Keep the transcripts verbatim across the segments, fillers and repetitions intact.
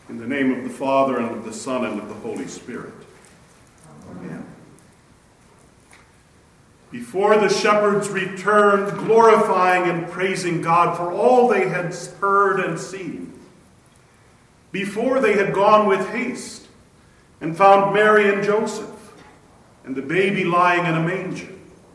In the name of the Father, and of the Son, and of the Holy Spirit. Amen. Before the shepherds returned, glorifying and praising God for all they had heard and seen, before they had gone with haste and found Mary and Joseph and the baby lying in a manger,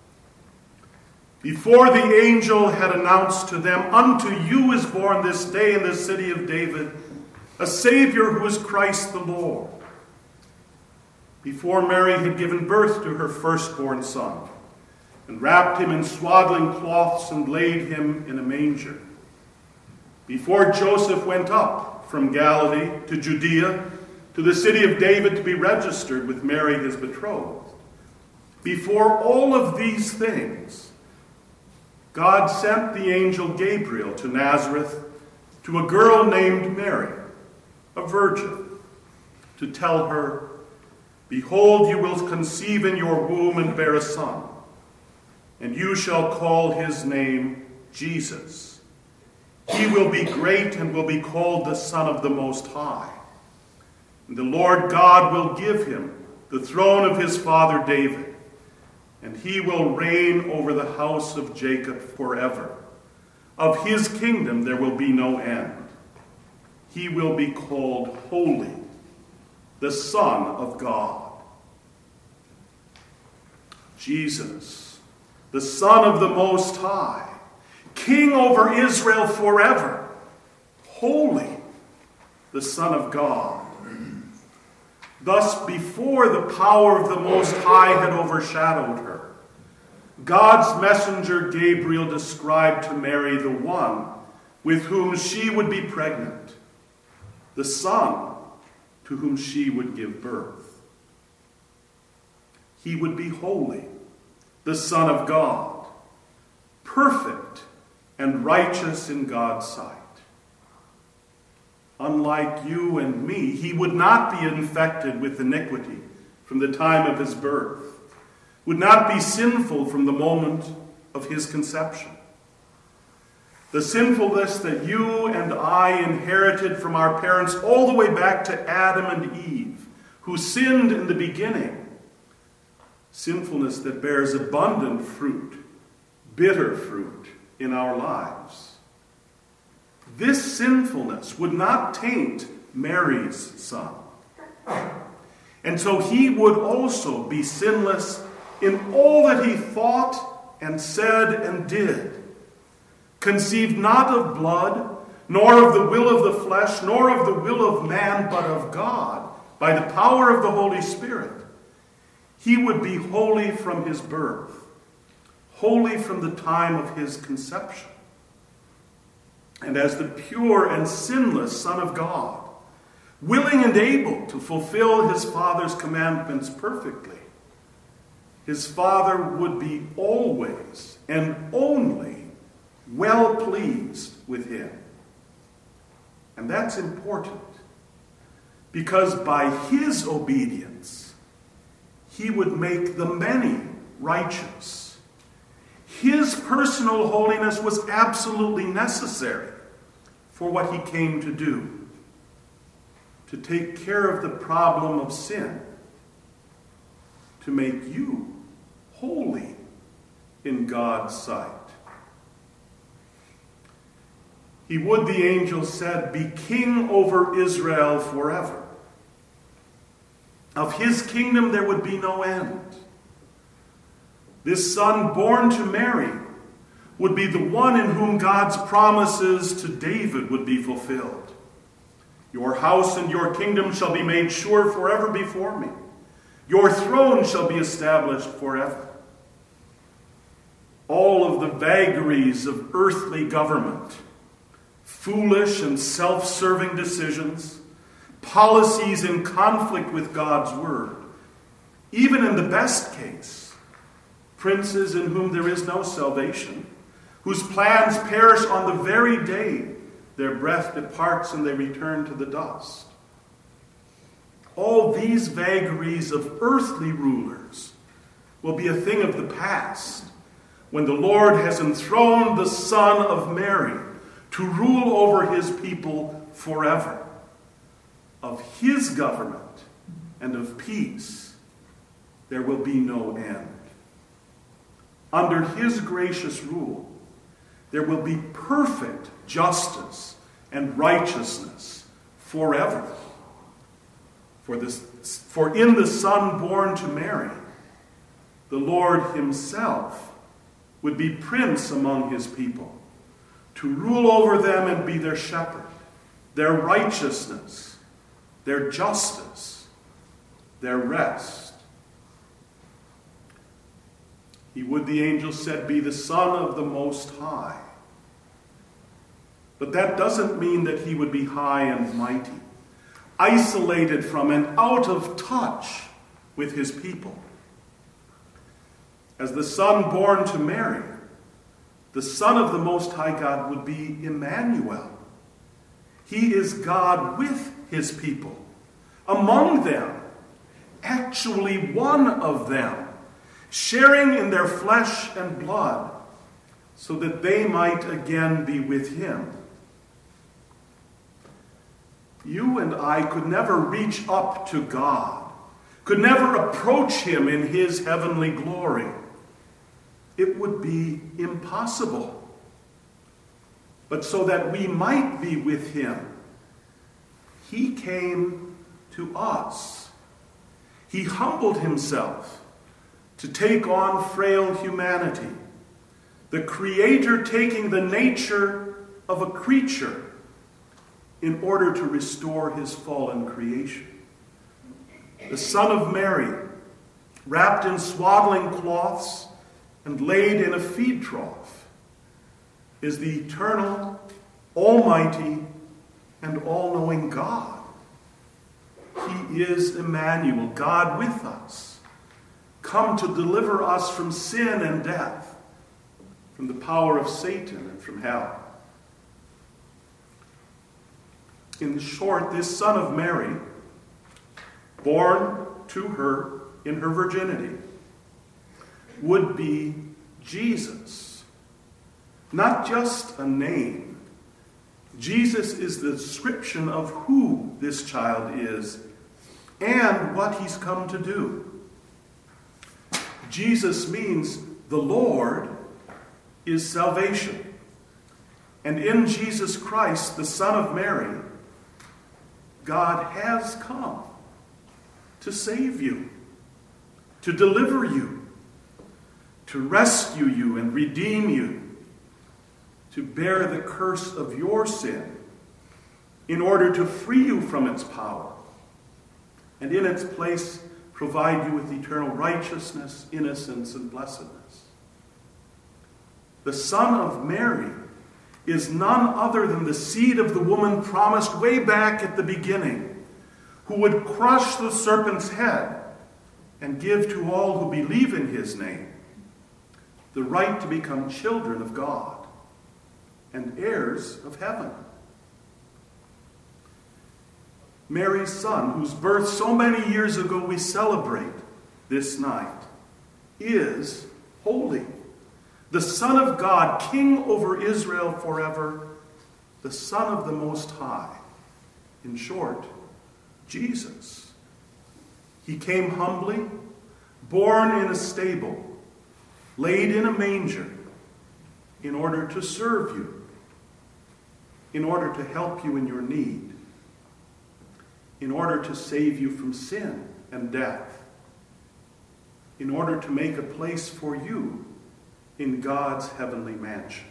before the angel had announced to them, "Unto you is born this day in the city of David a Savior who is Christ the Lord," before Mary had given birth to her firstborn son and wrapped him in swaddling cloths and laid him in a manger, before Joseph went up from Galilee to Judea to the city of David to be registered with Mary his betrothed, before all of these things, God sent the angel Gabriel to Nazareth to a girl named Mary, a virgin, to tell her, "Behold, you will conceive in your womb and bear a son, and you shall call his name Jesus. He will be great and will be called the Son of the Most High. And the Lord God will give him the throne of his father David, and he will reign over the house of Jacob forever. Of his kingdom there will be no end. He will be called Holy, the Son of God." Jesus, the Son of the Most High, King over Israel forever, Holy, the Son of God. Thus, before the power of the Most High had overshadowed her, God's messenger Gabriel described to Mary the one with whom she would be pregnant, the Son to whom she would give birth. He would be holy, the Son of God, perfect and righteous in God's sight. Unlike you and me, he would not be infected with iniquity from the time of his birth, would not be sinful from the moment of his conception. The sinfulness that you and I inherited from our parents all the way back to Adam and Eve, who sinned in the beginning. Sinfulness that bears abundant fruit, bitter fruit in our lives. This sinfulness would not taint Mary's son. And so he would also be sinless in all that he thought and said and did. Conceived not of blood, nor of the will of the flesh, nor of the will of man, but of God, by the power of the Holy Spirit. He would be holy from his birth, holy from the time of his conception. And as the pure and sinless Son of God, willing and able to fulfill his Father's commandments perfectly, his Father would be always and only well pleased with him. And that's important, because by his obedience, he would make the many righteous. His personal holiness was absolutely necessary for what he came to do, to take care of the problem of sin, to make you holy in God's sight. He would, the angel said, be king over Israel forever. Of his kingdom there would be no end. This son born to Mary would be the one in whom God's promises to David would be fulfilled. Your house and your kingdom shall be made sure forever before me. Your throne shall be established forever. All of the vagaries of earthly government, foolish and self-serving decisions, policies in conflict with God's word, even in the best case, princes in whom there is no salvation, whose plans perish on the very day their breath departs and they return to the dust. All these vagaries of earthly rulers will be a thing of the past when the Lord has enthroned the Son of Mary to rule over his people forever. of his government and of peace, there will be no end. Under his gracious rule, there will be perfect justice and righteousness forever. For, this, for in the Son born to Mary, the Lord himself would be prince among his people, to rule over them and be their shepherd, their righteousness, their justice, their rest. He would, the angel said, be the Son of the Most High. But that doesn't mean that he would be high and mighty, isolated from and out of touch with his people. As the Son born to Mary, the Son of the Most High God would be Emmanuel. He is God with his people, among them, actually one of them, sharing in their flesh and blood, so that they might again be with him. You and I could never reach up to God, could never approach him in his heavenly glory. It would be impossible. But so that we might be with him, he came to us. He humbled himself to take on frail humanity, the Creator taking the nature of a creature in order to restore his fallen creation. The Son of Mary, wrapped in swaddling cloths and laid in a feed trough, is the eternal, almighty, and all-knowing God. He is Emmanuel, God with us, come to deliver us from sin and death, from the power of Satan and from hell. In short, this Son of Mary, born to her in her virginity, would be Jesus. Not just a name. Jesus is the description of who this child is and what he's come to do. Jesus means the Lord is salvation. And in Jesus Christ, the Son of Mary, God has come to save you, to deliver you, to rescue you and redeem you, to bear the curse of your sin in order to free you from its power, and in its place provide you with eternal righteousness, innocence, and blessedness. The Son of Mary is none other than the seed of the woman promised way back at the beginning, who would crush the serpent's head and give to all who believe in his name the right to become children of God and heirs of heaven. Mary's Son, whose birth so many years ago we celebrate this night, is holy. The Son of God, King over Israel forever, the Son of the Most High. In short, Jesus. He came humbly, born in a stable, laid in a manger, in order to serve you, in order to help you in your need, in order to save you from sin and death, in order to make a place for you in God's heavenly mansion.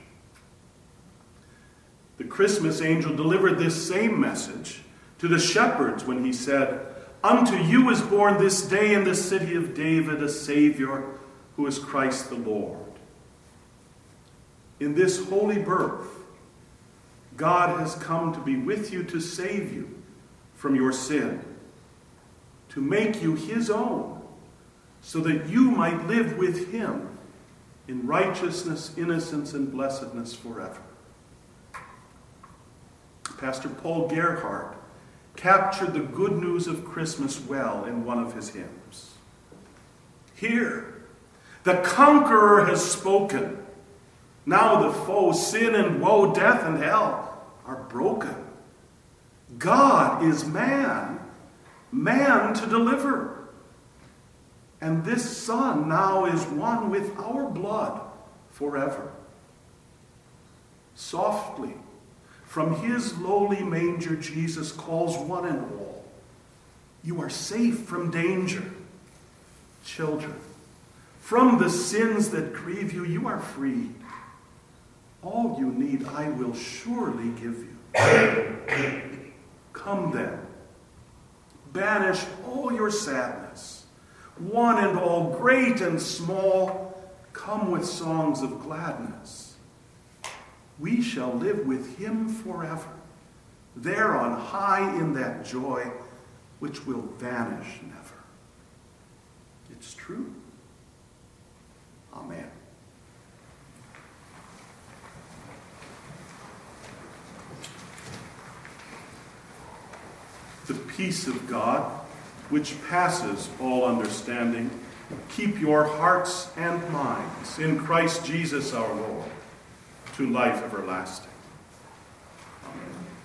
The Christmas angel delivered this same message to the shepherds when he said, "Unto you is born this day in the city of David a Savior, who is Christ the Lord." In this holy birth, God has come to be with you to save you from your sin, to make you his own, so that you might live with him in righteousness, innocence, and blessedness forever. Pastor Paul Gerhardt captured the good news of Christmas well in one of his hymns. Here, the conqueror has spoken. Now the foe, sin and woe, death and hell, are broken. God is man, man to deliver. And this Son now is one with our blood forever. Softly, from his lowly manger, Jesus calls one and all. You are safe from danger. Children, from the sins that grieve you, you are free. All you need, I will surely give you. Come then, banish all your sadness. One and all, great and small, come with songs of gladness. We shall live with him forever, there on high in that joy which will vanish never. It's true. Amen. The peace of God, which passes all understanding, keep your hearts and minds in Christ Jesus our Lord, to life everlasting. Amen.